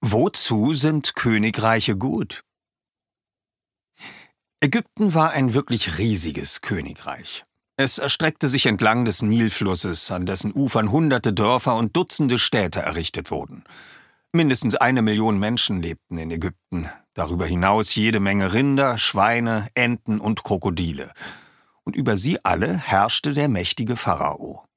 Wozu sind Königreiche gut? Ägypten war ein wirklich riesiges Königreich. Es erstreckte sich entlang des Nilflusses, an dessen Ufern hunderte Dörfer und Dutzende Städte errichtet wurden. Mindestens 1 Million Menschen lebten in Ägypten, darüber hinaus jede Menge Rinder, Schweine, Enten und Krokodile. Und über sie alle herrschte der mächtige Pharao.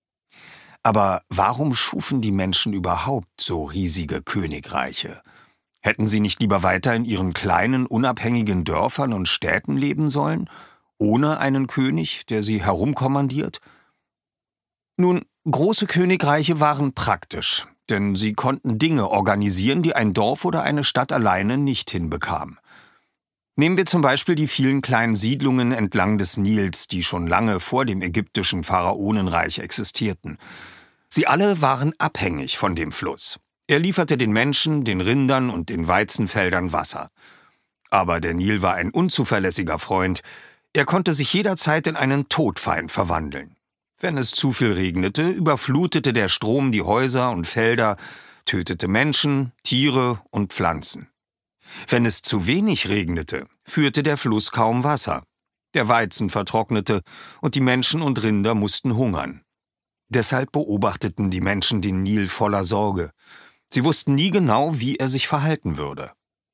Aber warum schufen die Menschen überhaupt so riesige Königreiche? Hätten sie nicht lieber weiter in ihren kleinen, unabhängigen Dörfern und Städten leben sollen, ohne einen König, der sie herumkommandiert? Nun, große Königreiche waren praktisch, denn sie konnten Dinge organisieren, die ein Dorf oder eine Stadt alleine nicht hinbekam. Nehmen wir zum Beispiel die vielen kleinen Siedlungen entlang des Nils, die schon lange vor dem ägyptischen Pharaonenreich existierten. Sie alle waren abhängig von dem Fluss. Er lieferte den Menschen, den Rindern und den Weizenfeldern Wasser. Aber der Nil war ein unzuverlässiger Freund. Er konnte sich jederzeit in einen Todfeind verwandeln. Wenn es zu viel regnete, überflutete der Strom die Häuser und Felder, tötete Menschen, Tiere und Pflanzen. Wenn es zu wenig regnete, führte der Fluss kaum Wasser. Der Weizen vertrocknete und die Menschen und Rinder mussten hungern. Deshalb beobachteten die Menschen den Nil voller Sorge. Sie wussten nie genau, wie er sich verhalten würde.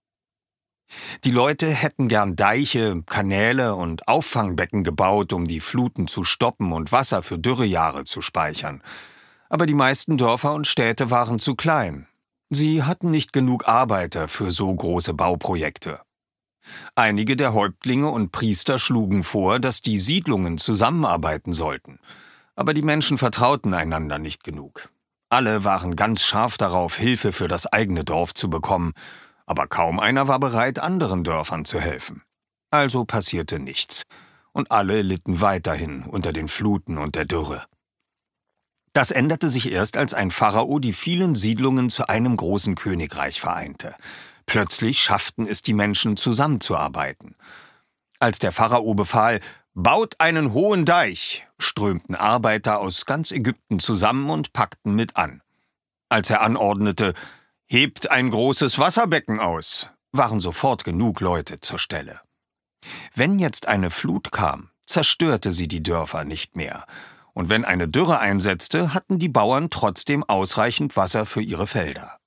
Die Leute hätten gern Deiche, Kanäle und Auffangbecken gebaut, um die Fluten zu stoppen und Wasser für Dürrejahre zu speichern. Aber die meisten Dörfer und Städte waren zu klein. Sie hatten nicht genug Arbeiter für so große Bauprojekte. Einige der Häuptlinge und Priester schlugen vor, dass die Siedlungen zusammenarbeiten sollten. Aber die Menschen vertrauten einander nicht genug. Alle waren ganz scharf darauf, Hilfe für das eigene Dorf zu bekommen, aber kaum einer war bereit, anderen Dörfern zu helfen. Also passierte nichts, und alle litten weiterhin unter den Fluten und der Dürre. Das änderte sich erst, als ein Pharao die vielen Siedlungen zu einem großen Königreich vereinte. Plötzlich schafften es die Menschen, zusammenzuarbeiten. Als der Pharao befahl, »Baut einen hohen Deich«, strömten Arbeiter aus ganz Ägypten zusammen und packten mit an. Als er anordnete, »Hebt ein großes Wasserbecken aus«, waren sofort genug Leute zur Stelle. Wenn jetzt eine Flut kam, zerstörte sie die Dörfer nicht mehr. Und wenn eine Dürre einsetzte, hatten die Bauern trotzdem ausreichend Wasser für ihre Felder.